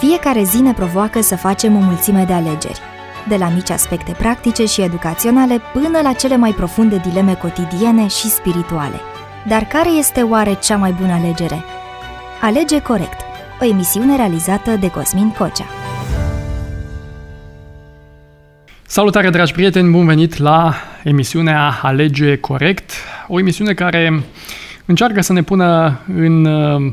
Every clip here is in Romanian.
Fiecare zi ne provoacă să facem o mulțime de alegeri, de la mici aspecte practice și educaționale până la cele mai profunde dileme cotidiene și spirituale. Dar care este oare cea mai bună alegere? Alege corect, o emisiune realizată de Cosmin Cocea. Salutare, dragi prieteni, bun venit la emisiunea Alege corect, o emisiune care încearcă să ne pună în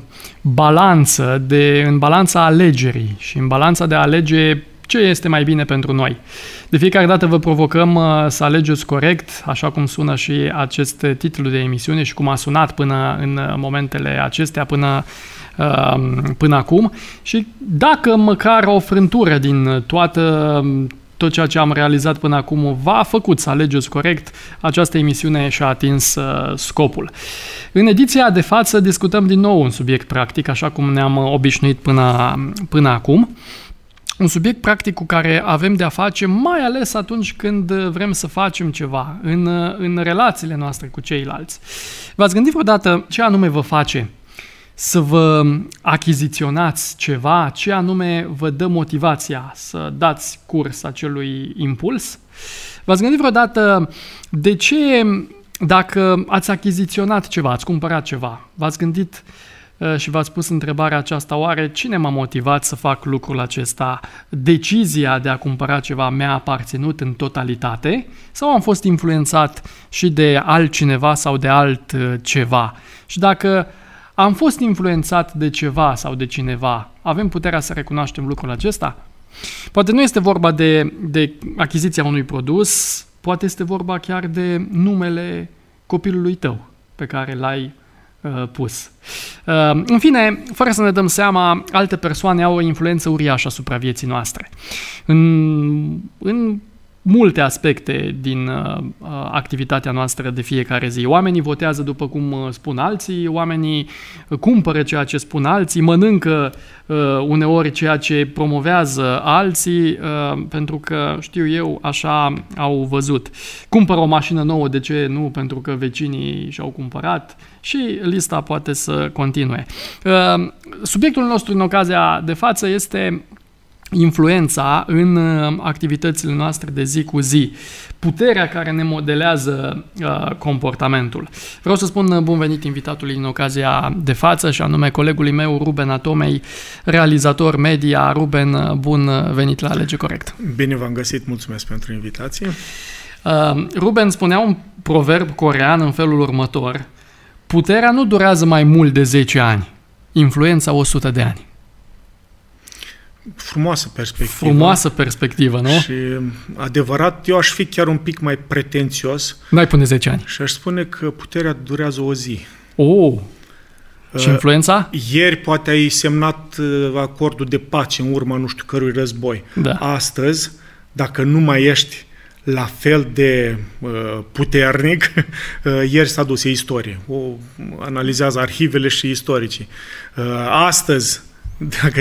balanța alegerii și în balanța de a alege ce este mai bine pentru noi. De fiecare dată vă provocăm să alegeți corect, așa cum sună și acest titlu de emisiune și cum a sunat până în momentele acestea, până acum. Și dacă măcar o frântură din tot ceea ce am realizat până acum v-a făcut să alegeți corect, această emisiune și-a atins scopul. În ediția de față discutăm din nou un subiect practic, așa cum ne-am obișnuit până acum. Un subiect practic cu care avem de-a face, mai ales atunci când vrem să facem ceva în relațiile noastre cu ceilalți. V-ați gândit vreodată ce anume vă face să vă achiziționați ceva, ce anume vă dă motivația să dați curs acelui impuls? V-ați gândit vreodată de ce, dacă ați achiziționat ceva, ați cumpărat ceva, v-ați gândit și v-ați pus întrebarea aceasta, oare cine m-a motivat să fac lucrul acesta? Decizia de a cumpăra ceva mi-a aparținut în totalitate sau am fost influențat și de altcineva sau de altceva? Și dacă am fost influențat de ceva sau de cineva, avem puterea să recunoaștem lucrul acesta? Poate nu este vorba de achiziția unui produs, poate este vorba chiar de numele copilului tău pe care l-ai pus. În fine, fără să ne dăm seama, alte persoane au o influență uriașă asupra vieții noastre. În multe aspecte din activitatea noastră de fiecare zi. Oamenii votează după cum spun alții, oamenii cumpără ceea ce spun alții, mănâncă uneori ceea ce promovează alții, pentru că, știu eu, așa au văzut. Cumpără o mașină nouă, de ce nu? Pentru că vecinii și-au cumpărat și lista poate să continue. Subiectul nostru în ocazia de față este influența în activitățile noastre de zi cu zi, puterea care ne modelează comportamentul. Vreau să spun bun venit invitatului în ocazia de față și anume colegului meu Ruben Atomei, realizator media. Ruben, bun venit la Alege Corect. Bine v-am găsit, mulțumesc pentru invitație. Ruben spunea un proverb corean în felul următor: puterea nu durează mai mult de 10 ani, influența 100 de ani. Frumoasă perspectivă, nu? Și adevărat, eu aș fi chiar un pic mai pretențios. N-ai pune 10 ani. Și aș spune că puterea durează o zi. Și influența? Ieri poate ai semnat acordul de pace în urma nu știu cărui război. Da. Astăzi, dacă nu mai ești la fel de puternic, ieri s-a dus, e istorie. O analizează arhivele și istoricii. Astăzi, dacă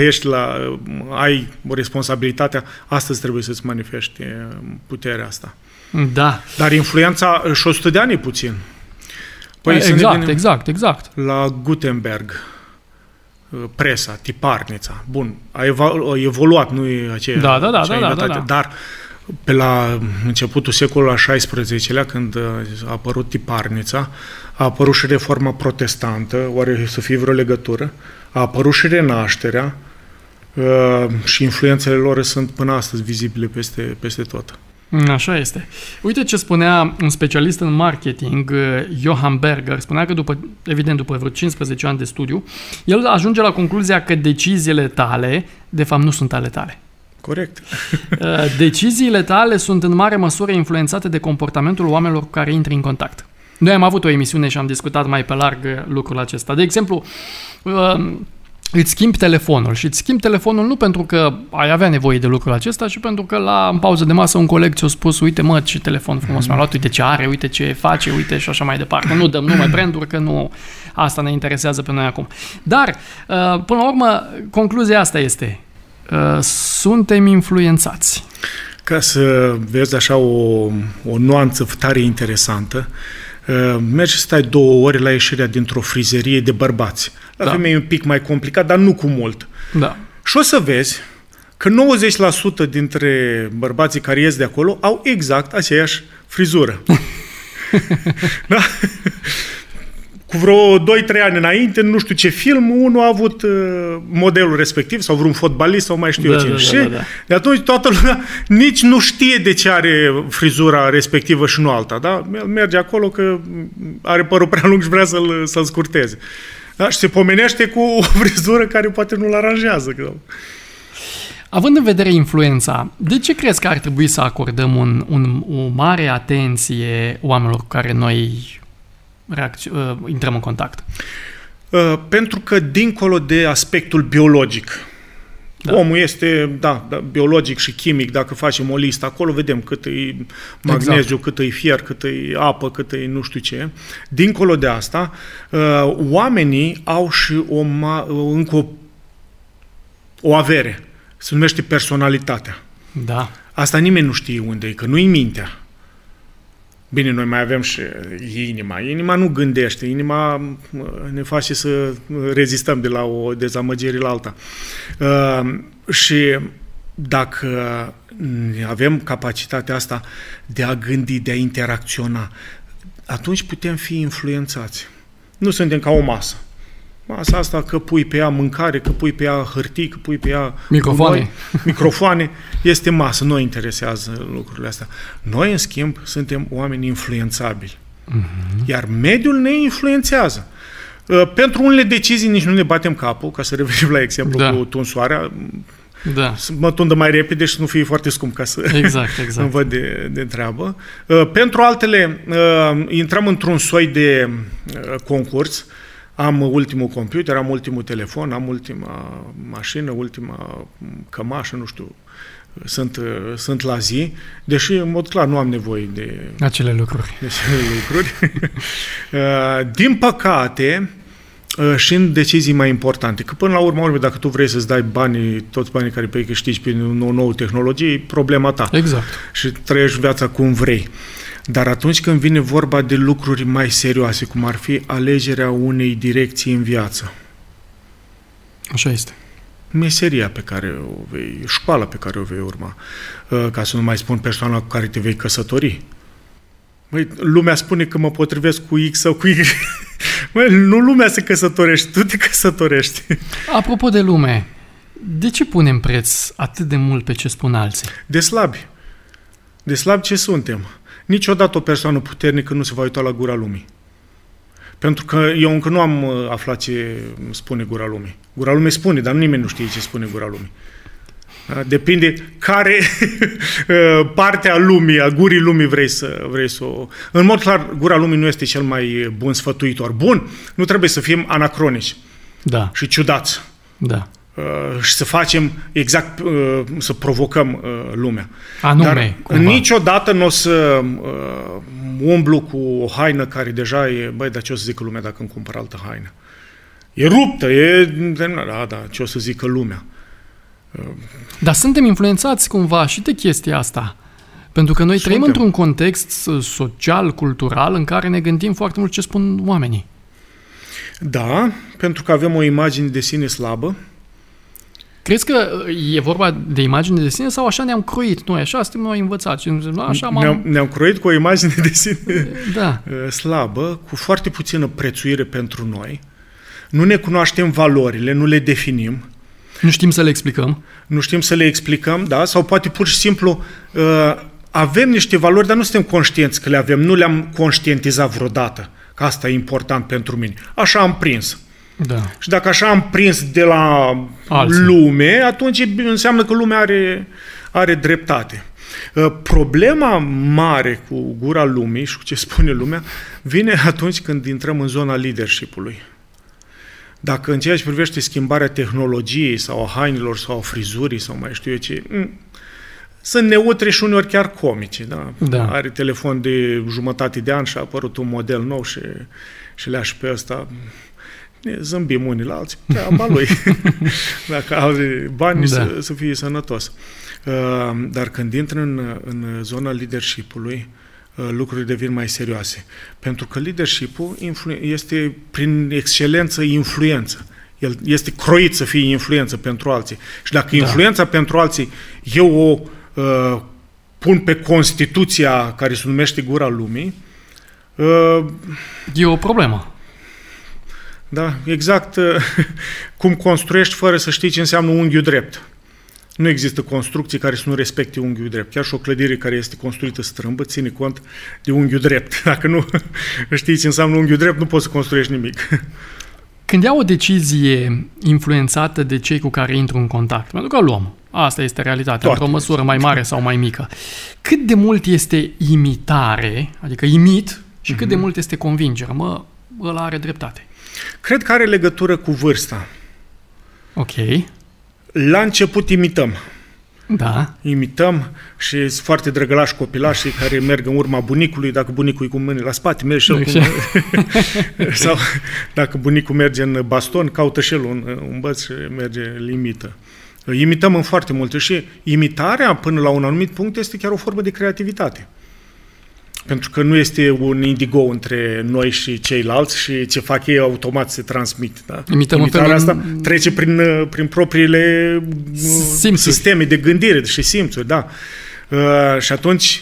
ai o responsabilitate, astăzi trebuie să-ți manifesti puterea asta. Da. Dar influența și 100 de ani e puțin. Păi exact. La Gutenberg, presa, tiparnița. Bun, a evoluat, nu e aceea. Da. Dar pe la începutul secolului al XVI-lea, când a apărut tiparnița, a apărut și reforma protestantă, oare să fie vreo legătură? A apărut și renașterea și influențele lor sunt până astăzi vizibile peste tot. Așa este. Uite ce spunea un specialist în marketing, Johan Berger, spunea că după vreo 15 ani de studiu, el ajunge la concluzia că deciziile tale, de fapt, nu sunt ale tale. Corect. Deciziile tale sunt în mare măsură influențate de comportamentul oamenilor cu care intri în contact. Noi am avut o emisiune și am discutat mai pe larg lucrul acesta. De exemplu, îți schimbi telefonul și îți schimbi telefonul nu pentru că ai avea nevoie de lucrul acesta, ci pentru că în pauză de masă un coleg ți-a spus: uite mă, ce telefon frumos mi-a luat, uite ce are, uite ce face, uite și așa mai departe. Nu dăm nume branduri, că nu asta ne interesează pe noi acum. Dar, până la urmă, concluzia asta este: suntem influențați. Ca să vezi așa o nuanță tare interesantă, mergi să stai 2 ore la ieșirea dintr-o frizerie de bărbați. La femei e un pic mai complicat, dar nu cu mult. Da. Și o să vezi că 90% dintre bărbații care ies de acolo au exact aceeași frizură. Da? Cu vreo 2-3 ani înainte, nu știu ce film, unul a avut modelul respectiv, sau vreun fotbalist, sau mai știu eu cine. Și de atunci toată lumea nici nu știe de ce are frizura respectivă și nu alta. Da? El merge acolo că are părul prea lung și vrea să-l scurteze. Da? Și se pomenește cu o frizură care poate nu-l aranjează. Având în vedere influența, de ce crezi că ar trebui să acordăm o mare atenție oamenilor cu care noi intrăm în contact? Pentru că dincolo de aspectul biologic, omul este, biologic și chimic, dacă facem o listă acolo, vedem cât e magneziu, cât e fier, cât e apă, cât e nu știu ce. Dincolo de asta, oamenii au și încă o avere. Se numește personalitatea. Da. Asta nimeni nu știe unde e, că nu-i mintea. Bine, noi mai avem și inima. Inima nu gândește. Inima ne face să rezistăm de la o dezamăgire la alta. Și dacă avem capacitatea asta de a gândi, de a interacționa, atunci putem fi influențați. Nu suntem ca o masă. Masa asta, că pui pe ea mâncare, că pui pe ea hârtii, că pui pe ea microfoane, este masă, nu interesează lucrurile astea. Noi, în schimb, suntem oameni influențabili. Iar mediul ne influențează. Pentru unele decizii nici nu ne batem capul, ca să revenim la exemplu cu tunsoarea, mă tundă mai repede și nu fie foarte scump ca să îmi văd de treabă. Pentru altele, intrăm într-un soi de concurs. Am ultimul computer, am ultimul telefon, am ultima mașină, ultima cămașă, nu știu, sunt la zi, deși, în mod clar, nu am nevoie de acele lucruri. Din păcate, și în decizii mai importante, că până la urmă, dacă tu vrei să-ți dai toți banii care pe ei câștigi prin o nouă tehnologie, e problema ta. Exact. Și trăiești viața cum vrei. Dar atunci când vine vorba de lucruri mai serioase, cum ar fi alegerea unei direcții în viață. Așa este. Meseria pe care o vei, școala pe care o vei urma, ca să nu mai spun persoana cu care te vei căsători. Măi, lumea spune că mă potrivesc cu X sau cu Y. Măi, nu lumea se căsătorește, tu te căsătorești. Apropo de lume, de ce punem preț atât de mult pe ce spun alții? De slabi. De slabi ce suntem? Niciodată o persoană puternică nu se va uita la gura lumii. Pentru că eu încă nu am aflat ce spune gura lumii. Gura lumii spune, dar nimeni nu știe ce spune gura lumii. Depinde care parte a lumii, a gurii lumii vrei să o... În mod clar, gura lumii nu este cel mai bun sfătuitor. Bun, nu trebuie să fim anacronici și ciudați. Da. Și să facem exact, să provocăm lumea. Anume, dar niciodată nu o să umblu cu o haină care deja e, dar ce o să zică lumea dacă îmi cumpăr altă haină? E ruptă, ce o să zică lumea? Dar suntem influențați cumva și de chestia asta. Pentru că noi trăim într-un context social, cultural, în care ne gândim foarte mult ce spun oamenii. Da, pentru că avem o imagine de sine slabă. Crezi că e vorba de imagine de sine sau așa ne-am croit noi? Așa suntem noi învățați. Ne-am croit cu o imagine de sine slabă, cu foarte puțină prețuire pentru noi. Nu ne cunoaștem valorile, nu le definim. Nu știm să le explicăm. Nu știm să le explicăm, da? Sau poate pur și simplu avem niște valori, dar nu suntem conștienți că le avem. Nu le-am conștientizat vreodată, că asta e important pentru mine. Așa am prins. Da. Și dacă așa am prins de la lume, atunci înseamnă că lumea are dreptate. Problema mare cu gura lumii și cu ce spune lumea vine atunci când intrăm în zona leadership-ului. Dacă în ceea ce privește schimbarea tehnologiei sau a hainelor sau a frizurii sau mai știu eu ce, sunt neutre și uneori chiar comice. Da? Are telefon de jumătate de an și a apărut un model nou și le-a și pe ăsta... Zâmbim unii la alții, treaba lui. Dacă are bani, să fie sănătos. Dar când intră în zona leadership-ului, lucrurile devin mai serioase. Pentru că leadership-ul este, prin excelență, influență. El este croit să fie influență pentru alții. Și dacă influența pentru alții eu o pun pe Constituția care se numește Gura Lumii, e o problemă. Da, exact cum construiești fără să știi ce înseamnă unghiul drept. Nu există construcții care să nu respecte unghiul drept. Chiar și o clădire care este construită strâmbă ține cont de unghiul drept. Dacă nu știi ce înseamnă unghiul drept, nu poți să construiești nimic. Când iau o decizie influențată de cei cu care intru în contact, pentru că luăm, asta este realitatea, într-o măsură mai mare sau mai mică, cât de mult este imitare, adică imit, și cât de mult este convingere? Ăla are dreptate. Cred că are legătură cu vârsta. Ok. La început imităm. Da. Imităm și sunt foarte drăgălași copilașii care merg în urma bunicului. Dacă bunicul e cu mâinile la spate, merge și el cu... Sau dacă bunicul merge în baston, caută și el un băț și merge, îl imită. Imităm în foarte multe și imitarea până la un anumit punct este chiar o formă de creativitate. Pentru că nu este un indigo între noi și ceilalți și ce fac ei automat se transmit. Da? Imitarea asta trece prin propriile sisteme de gândire și simțuri. Da? Și atunci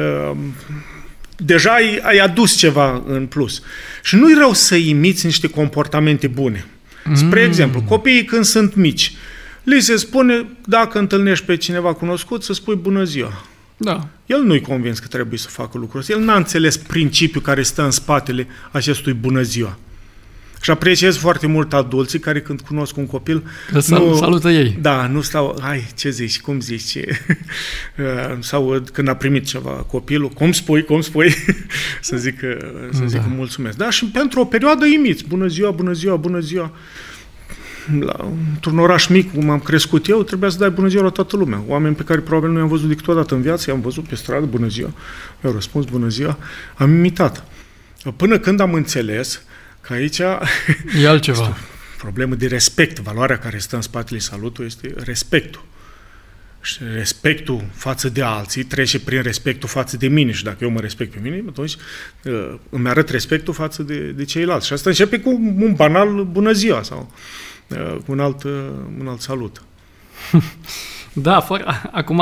deja ai adus ceva în plus. Și nu-i rău să imiți niște comportamente bune. Spre exemplu, copiii când sunt mici, li se spune, dacă întâlnești pe cineva cunoscut, să spui bună ziua. Da. El nu-i convins că trebuie să facă lucrul ăsta. El n-a înțeles principiul care stă în spatele acestui bună ziua. Și apreciez foarte mult adulții care când cunosc un copil... Salută ei. Da, nu stau, hai, ce zici, cum zici? Sau când a primit ceva copilul, cum spui? să zică mulțumesc. Da, și pentru o perioadă imiți. Bună ziua, bună ziua, bună ziua. Într-un oraș mic, cum am crescut eu, trebuia să dai bună ziua la toată lumea. Oameni pe care probabil nu i-am văzut decât o dată în viață, i-am văzut pe stradă, bună ziua, eu răspuns, bună ziua, am imitat. Până când am înțeles că aici e altceva. Este o problemă de respect. Valoarea care stă în spatele salutului este respectul. Și respectul față de alții trece prin respectul față de mine. Și dacă eu mă respect pe mine, atunci îmi arăt respectul față de ceilalți. Și asta începe cu un banal bună ziua sau cu un alt salut. Da, acum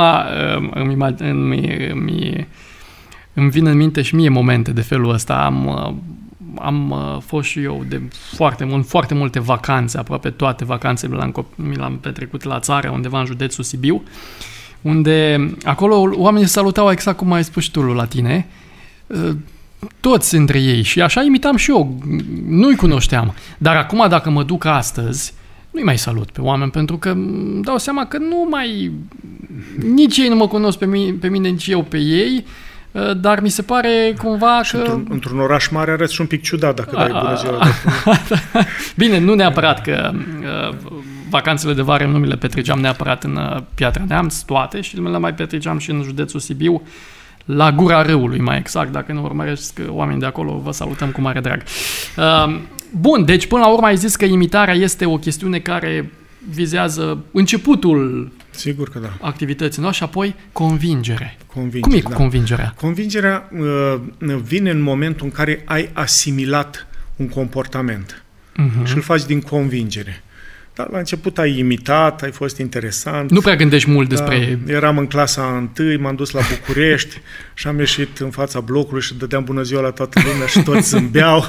îmi vin în minte și mie momente de felul ăsta. Am fost și eu de foarte multe vacanțe, aproape toate vacanțele mi le-am petrecut la țară, undeva în județul Sibiu, unde acolo oamenii salutau exact cum ai spus și tu la tine, toți între ei, și așa imitam și eu, nu-i cunoșteam. Dar acum, dacă mă duc astăzi, nu-i mai salut pe oameni, pentru că îmi dau seama că nici ei nu mă cunosc pe mine, nici eu pe ei, dar mi se pare cumva și că... Într-un oraș mare arăți și un pic ciudat dacă dai bună ziua. Bine, nu neapărat că vacanțele de vară nu mi le petreceam neapărat în Piatra Neamț, toate, și le mai petreceam și în județul Sibiu, la Gura Râului, mai exact. Dacă nu urmăresc oameni de acolo, vă salutăm cu mare drag. Bun, deci până la urmă ai zis că imitarea este o chestiune care vizează începutul, sigur că da, activității noastre, și apoi convingere. Cum e cu convingerea? Convingerea vine în momentul în care ai asimilat un comportament și îl faci din convingere. Da, la început ai imitat, ai fost interesant. Nu prea gândești mult despre... Eram în clasa 1, m-am dus la București și am ieșit în fața blocului și dădeam bună ziua la toată lumea și toți zâmbeau.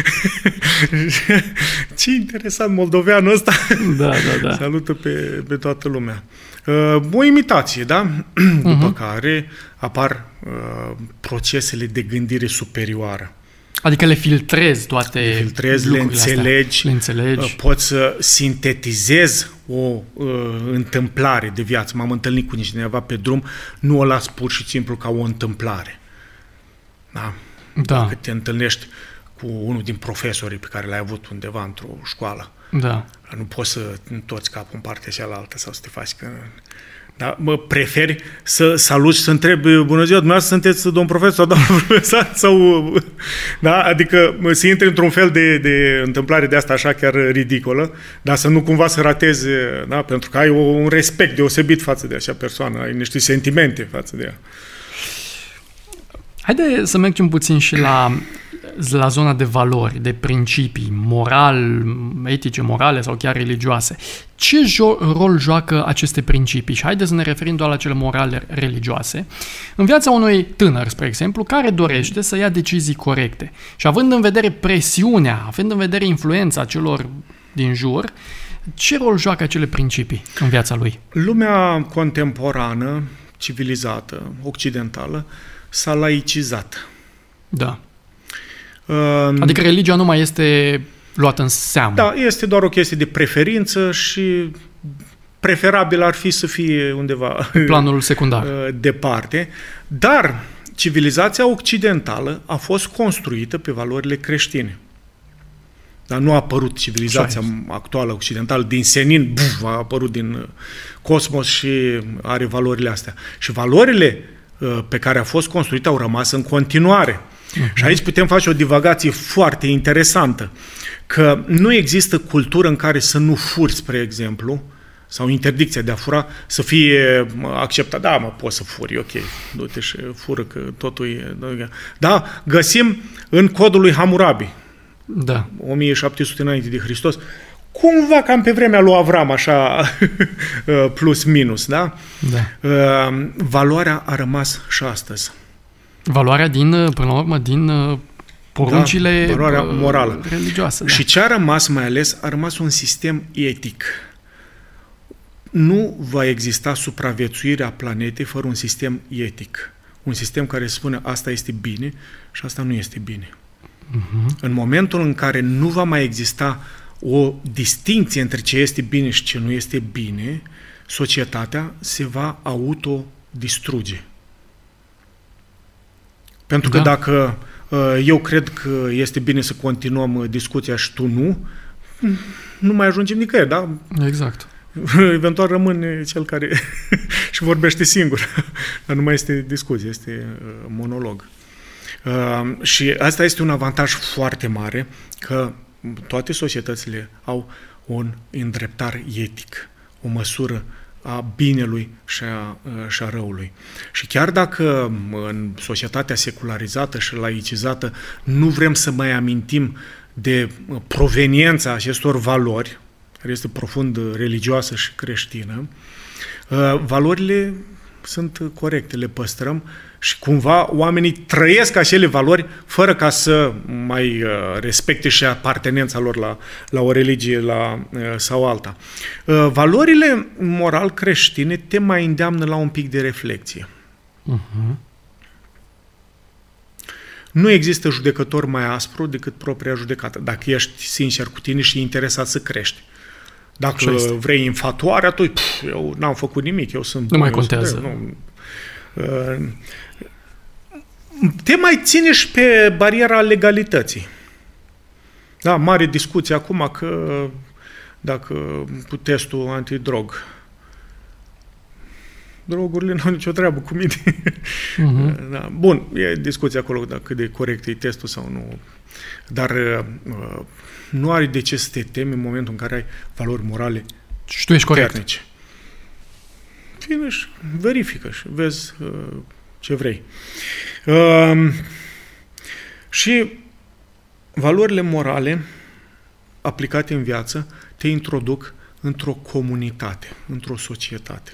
Ce interesant, moldoveanul ăsta. Da. Salută pe toată lumea. O imitație, da? După care apar procesele de gândire superioară. Adică le filtrezi toate le înțelegi, poți să sintetizezi o întâmplare de viață. M-am întâlnit cu cineva pe drum, nu o las pur și simplu ca o întâmplare. Da? Dacă te întâlnești cu unul din profesorii pe care l-ai avut undeva într-o școală, nu poți să întorci capul în partea cealaltă sau să te faci că... Da, preferi să saluți și să întrebi bună ziua, dumneavoastră sunteți domn profesor sau doamnă profesor? Sau, da, adică să intri într-un fel de întâmplare de asta așa chiar ridicolă, dar să nu cumva să ratezi, da, pentru că ai un respect deosebit față de acea persoană, ai niște sentimente față de ea. Haide să mergem puțin și la la zona de valori, de principii moral, etice, morale sau chiar religioase. Ce rol joacă aceste principii? Și haideți să ne referim doar la cele morale religioase. În viața unui tânăr, spre exemplu, care dorește să ia decizii corecte și având în vedere presiunea, având în vedere influența celor din jur, ce rol joacă acele principii în viața lui? Lumea contemporană, civilizată, occidentală, s-a laicizat. Da. Adică religia nu mai este luată în seamă. Da, este doar o chestie de preferință și preferabil ar fi să fie undeva planul secundar departe, dar civilizația occidentală a fost construită pe valorile creștine. Dar nu a apărut civilizația actuală occidentală din senin, a apărut din cosmos și are valorile astea. Și valorile pe care a fost construită au rămas în continuare. Și aici putem face o divagație foarte interesantă, că nu există cultură în care să nu furi, spre exemplu, sau interdicția de a fura să fie acceptată. Da, poți să furi, ok, du-te și fură, că totul e... Da, găsim în codul lui Hammurabi, 1700 înainte de Hristos, cumva cam pe vremea lui Avram, așa, plus minus, da? Valoarea a rămas și astăzi. Valoarea până la urmă, din poruncile valoarea morală religioase. Și ce a rămas mai ales, a rămas un sistem etic. Nu va exista supraviețuirea planetei fără un sistem etic. Un sistem care spune asta este bine și asta nu este bine. În momentul în care nu va mai exista o distincție între ce este bine și ce nu este bine, societatea se va autodistruge. Pentru că dacă eu cred că este bine să continuăm discuția și tu nu mai ajungem nicăieri, da? Exact. Eventual rămâne cel care și vorbește singur. Dar nu mai este discuție, este monolog. Și asta este un avantaj foarte mare, că toate societățile au un îndreptar etic, o măsură a binelui și a răului. Și chiar dacă în societatea secularizată și laicizată nu vrem să mai amintim de proveniența acestor valori, care este profund religioasă și creștină, valorile sunt corecte, le păstrăm și cumva oamenii trăiesc acele valori fără ca să mai respecte și apartenența lor la o religie sau alta. Valorile moral creștine te mai îndeamnă la un pic de reflexie. Nu există judecător mai aspru decât propria judecată, dacă ești sincer cu tine și interesat să crești. Dacă vrei infatuare, atunci eu n-am făcut nimic, eu sunt... Nu mai contează. Te mai ține și pe bariera legalității. Da, mare discuție acum că dacă cu testul antidrog, drogurile nu au nicio treabă cu mine. Da, bun, e discuție acolo dacă cât de corect e testul sau nu. Dar nu are de ce să te temi în momentul în care ai valori morale și tu ești corect. Puternice. Vine și verifică și vezi ce vrei. Și valorile morale aplicate în viață te introduc într-o comunitate, într-o societate.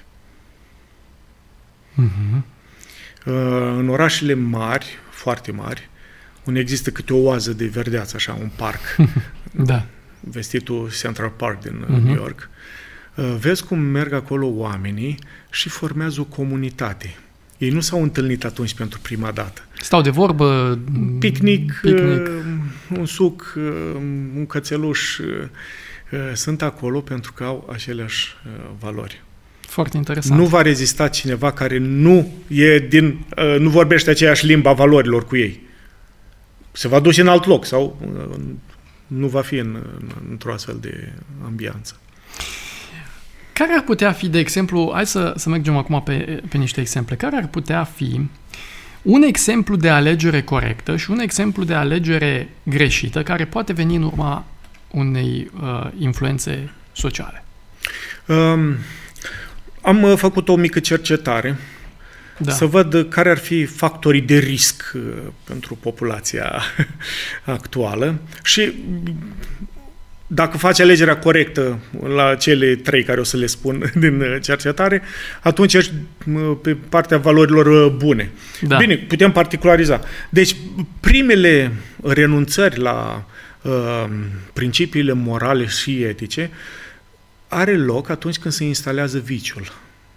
În orașele mari, foarte mari, unde există câte o oază de verdeață, așa, un parc, vestitul Central Park din New York, vezi cum merg acolo oamenii și formează o comunitate. Ei nu s-au întâlnit atunci pentru prima dată. Stau de vorbă, picnic. Un suc, un cățeluș, sunt acolo pentru că au aceleași valori. Foarte interesant. Nu va rezista cineva care nu vorbește aceeași limba valorilor cu ei. Se va duce în alt loc sau nu va fi într-o astfel de ambianță. Care ar putea fi, de exemplu, hai să mergem acum pe niște exemple, care ar putea fi un exemplu de alegere corectă și un exemplu de alegere greșită care poate veni în urma unei influențe sociale? Am făcut o mică cercetare să văd care ar fi factorii de risc pentru populația actuală și dacă faci alegerea corectă la cele 3 care o să le spun din cercetare, atunci ești pe partea valorilor bune. Da. Bine, putem particulariza. Deci, primele renunțări la principiile morale și etice are loc atunci când se instalează viciul.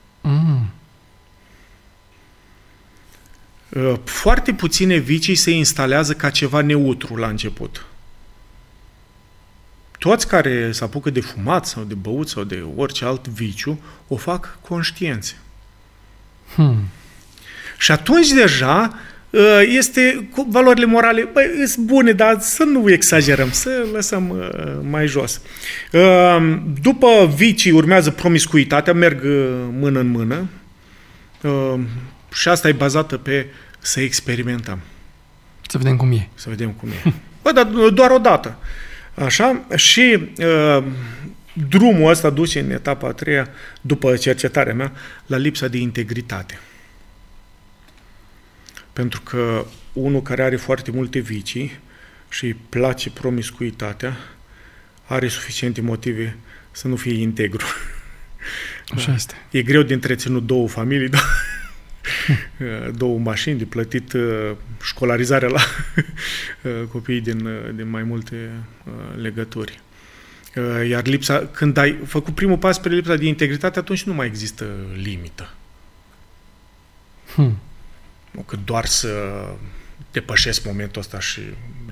Foarte puține vicii se instalează ca ceva neutru la început. Toți care se apucă de fumat sau de băut sau de orice alt viciu, o fac conștienți. Și atunci deja este cu valorile morale, sunt bune, dar să nu exagerăm, să lăsăm mai jos. După vicii urmează promiscuitatea, merg mână în mână și asta e bazată pe să experimentăm. Să vedem cum e. Să vedem cum e. Dar doar o dată. Așa? Și drumul ăsta duce în etapa a 3-a, după cercetarea mea, la lipsa de integritate. Pentru că unul care are foarte multe vicii și îi place promiscuitatea, are suficiente motive să nu fie integru. Așa este. E greu de întreținut 2 familii, 2 mașini, de plătit școlarizarea la copiii din mai multe legături. Iar lipsa, când ai făcut primul pas spre lipsa de integritate, atunci nu mai există limită. Nu că doar să depășesc momentul ăsta și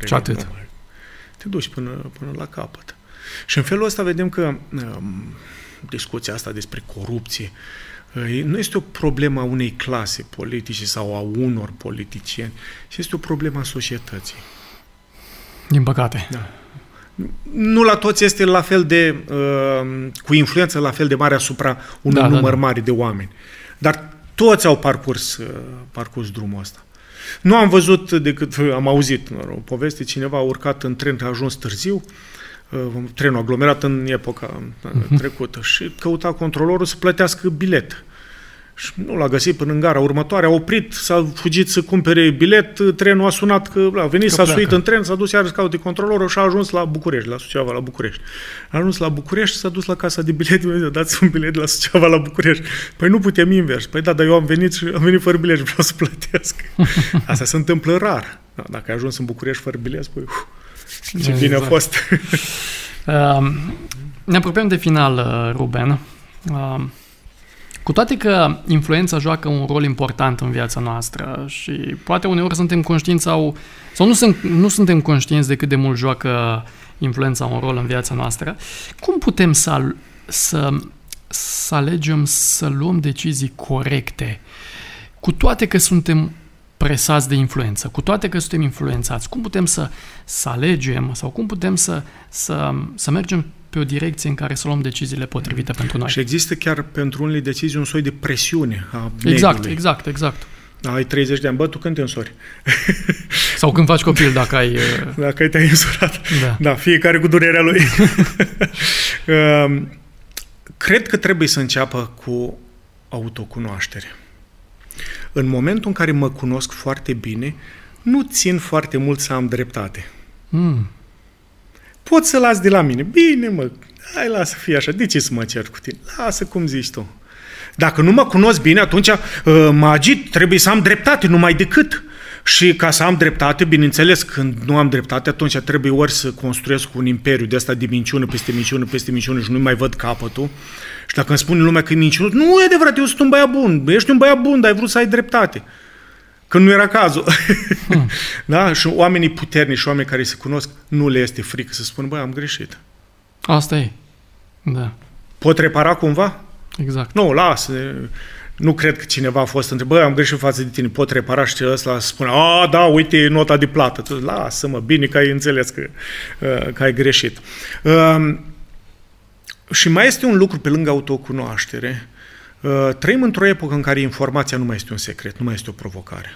te duci până la capăt. Și în felul ăsta vedem că discuția asta despre corupție nu este o problemă a unei clase politice sau a unor politicieni, ci este o problemă a societății. Din păcate. Da. Nu la toți este la fel de cu influență la fel de mare asupra unui număr mare de oameni. Dar toți au parcurs drumul ăsta. Nu am văzut decât, am auzit o poveste, cineva a urcat în tren, a ajuns târziu, trenul aglomerat în epoca trecută și căuta controlorul să plătească bilet. Și nu l-a găsit până în gara următoare, a oprit, s-a fugit să cumpere bilet, trenul a sunat că a venit, s-a suit în tren, s-a dus iarăși să caute controlorul și a ajuns la București, la Suceava, la București. A ajuns la București și s-a dus la casa de bilete, dați un bilet la Suceava, la București. Păi nu putem invers. Păi da, dar eu am venit fără bilet și vreau să plătesc. Asta se întâmplă rar. Dacă ai ajuns în București fără bilet, păi ce bine a fost. Ne apropiem de final, Ruben. Cu toate că influența joacă un rol important în viața noastră și poate uneori suntem conștienți sau nu suntem conștienți de cât de mult joacă influența un rol în viața noastră, cum putem să alegem să luăm decizii corecte, cu toate că suntem presați de influență, cu toate că suntem influențați? Cum putem să alegem sau cum putem să mergem pe o direcție în care să luăm deciziile potrivite pentru noi? Și există chiar pentru unele decizii un soi de presiune a mediului. Exact. Ai 30 de ani, tu când te însori? Sau când faci copil, dacă ai... Dacă te-ai însurat. Da, fiecare cu durerea lui. Cred că trebuie să înceapă cu autocunoaștere. În momentul în care mă cunosc foarte bine, nu țin foarte mult să am dreptate. Pot să las de la mine. Bine, hai, lasă, fie așa. De ce să mă cer cu tine? Lasă cum zici tu. Dacă nu mă cunosc bine, atunci mă agit, trebuie să am dreptate, numai decât. Și ca să am dreptate, bineînțeles, când nu am dreptate, atunci trebuie ori să construiesc un imperiu de asta de minciună peste minciună și nu mai văd capătul. Și dacă îmi spune lumea că e minciună, nu e adevărat, eu sunt un băiat bun. Ești un băiat bun, dar ai vrut să ai dreptate. Când nu era cazul. Da? Și oamenii puternici și oamenii care se cunosc, nu le este frică să spună, am greșit. Asta e. Da. Pot repara cumva? Exact. Nu, lasă. Nu cred că cineva a fost întrebat, am greșit față de tine, pot repara și ăsta spune, da, uite nota de plată. Lasă-mă, bine că ai înțeles că ai greșit. Și mai este un lucru pe lângă autocunoaștere. Trăim într-o epocă în care informația nu mai este un secret, nu mai este o provocare.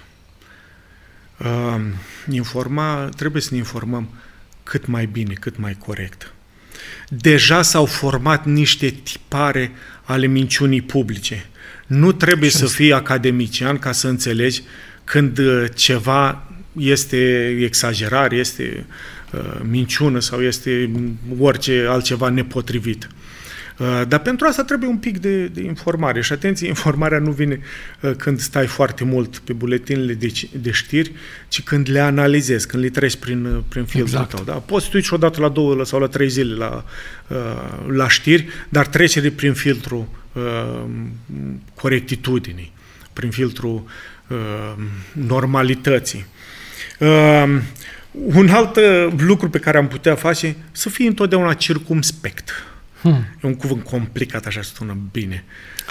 Trebuie să ne informăm cât mai bine, cât mai corect. deja s-au format niște tipare ale minciunii publice. Nu trebuie să fii academician ca să înțelegi când ceva este exagerare, este minciună sau este orice altceva nepotrivit. Dar pentru asta trebuie un pic de informare. Și atenție, informarea nu vine când stai foarte mult pe buletinele de știri, ci când le analizezi, când le treci prin filtrul tău. Da? Poți să te uiți odată la 2 sau la 3 zile la știri, dar trece prin filtrul corectitudinii, prin filtrul normalității. Un alt lucru pe care am putea face, să fii întotdeauna circumspect. E un cuvânt complicat, așa sună bine.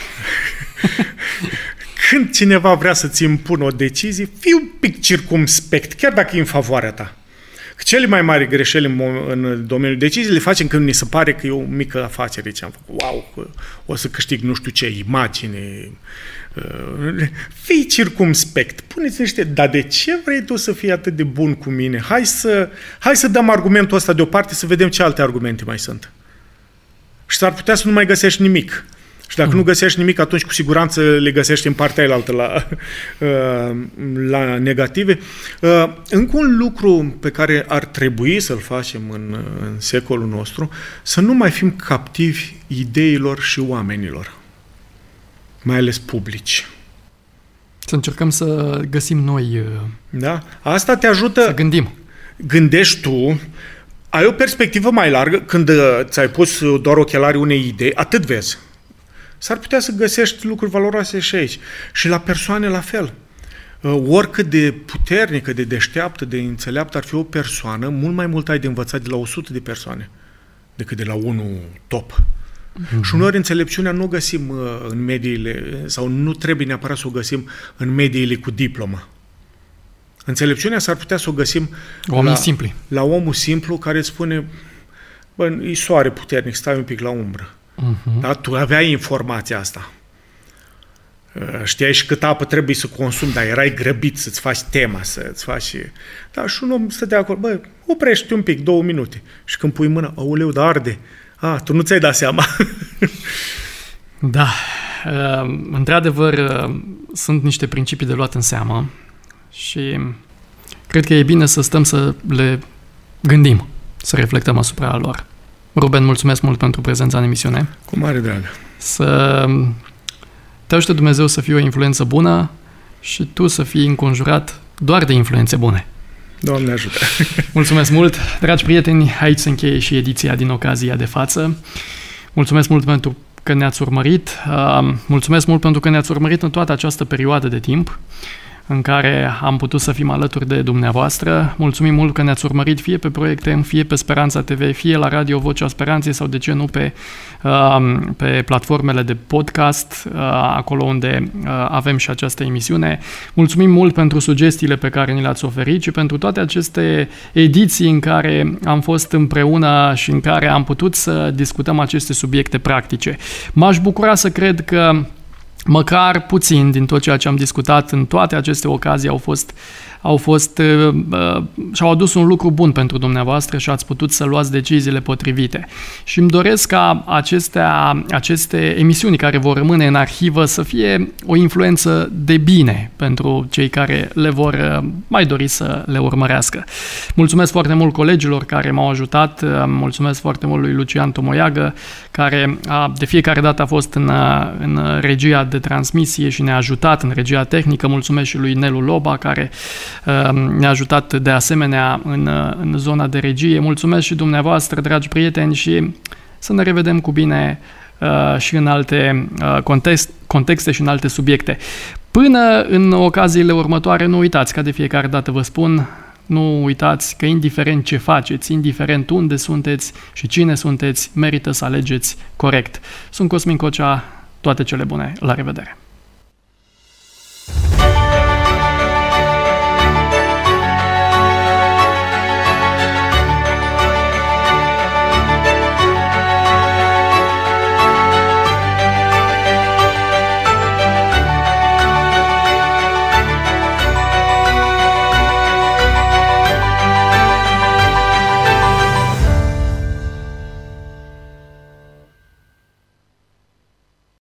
Când cineva vrea să-ți impună o decizie, fii un pic circumspect, chiar dacă e în favoarea ta. Că cele mai mari greșeli în domeniul deciziei le facem când ni se pare că e o mică afacere ce am făcut. Wow, o să câștig nu știu ce imagine. Fii circumspect. Puneți niște, dar de ce vrei tu să fii atât de bun cu mine? Hai să dăm argumentul ăsta deoparte, să vedem ce alte argumente mai sunt. Și s-ar putea să nu mai găsești nimic. Și dacă nu găsești nimic, atunci cu siguranță le găsești în partea ailaltă la negative. Încă un lucru pe care ar trebui să-l facem în secolul nostru, să nu mai fim captivi ideilor și oamenilor, mai ales publici. Să încercăm să găsim noi... Da? Asta te ajută... Să gândim. Gândești tu, ai o perspectivă mai largă, când ți-ai pus doar ochelarii unei idei, atât vezi. S-ar putea să găsești lucruri valoroase și aici. Și la persoane la fel. Oricât de puternică, de deșteaptă, de înțeleaptă ar fi o persoană, mult mai mult ai de învățat de la 100 de persoane decât de la unul top. Și uneori înțelepciunea nu o găsim în mediile, sau nu trebuie neapărat să o găsim în mediile cu diplomă. Înțelepciunea s-ar putea să o găsim la omul simplu care îți spune, bă, e soare puternic, stai un pic la umbră. Da? Tu aveai informația asta. Știai și cât apă trebuie să consumi, dar erai grăbit să-ți faci tema, să-ți faci... Da, și un om stătea acolo, bă, oprește un pic, 2 minute. Și când pui mâna, aoleu, dar arde. Tu nu ți-ai dat seama. Da, într-adevăr, sunt niște principii de luat în seamă și cred că e bine să stăm să le gândim, să reflectăm asupra lor. Ruben, mulțumesc mult pentru prezența în emisiune. Cu mare drag. Să te ajute Dumnezeu să fii o influență bună și tu să fii înconjurat doar de influențe bune. Doamne ajută! Mulțumesc mult! Dragi prieteni, aici se încheie și ediția din ocazia de față. Mulțumesc mult pentru că ne-ați urmărit. Mulțumesc mult pentru că ne-ați urmărit în toată această perioadă de timp în care am putut să fim alături de dumneavoastră. Mulțumim mult că ne-ați urmărit fie pe Proiecte, fie pe Speranța TV, fie la Radio Vocea Speranței sau de ce nu pe platformele de podcast, acolo unde avem și această emisiune. Mulțumim mult pentru sugestiile pe care ni le-ați oferit și pentru toate aceste ediții în care am fost împreună și în care am putut să discutăm aceste subiecte practice. M-aș bucura să cred că măcar puțin din tot ceea ce am discutat în toate aceste ocazii și-au adus un lucru bun pentru dumneavoastră și ați putut să luați deciziile potrivite. Și îmi doresc ca aceste emisiuni care vor rămâne în arhivă să fie o influență de bine pentru cei care le vor mai dori să le urmărească. Mulțumesc foarte mult colegilor care m-au ajutat, mulțumesc foarte mult lui Lucian Tomoiagă, care de fiecare dată a fost în regia de transmisie și ne-a ajutat în regia tehnică. Mulțumesc și lui Nelu Loba, care ne-a ajutat de asemenea în zona de regie. Mulțumesc și dumneavoastră, dragi prieteni, și să ne revedem cu bine și în alte contexte și în alte subiecte. Până în ocaziile următoare, nu uitați, ca de fiecare dată vă spun, nu uitați că indiferent ce faceți, indiferent unde sunteți și cine sunteți, merită să alegeți corect. Sunt Cosmin Cocea, toate cele bune, la revedere!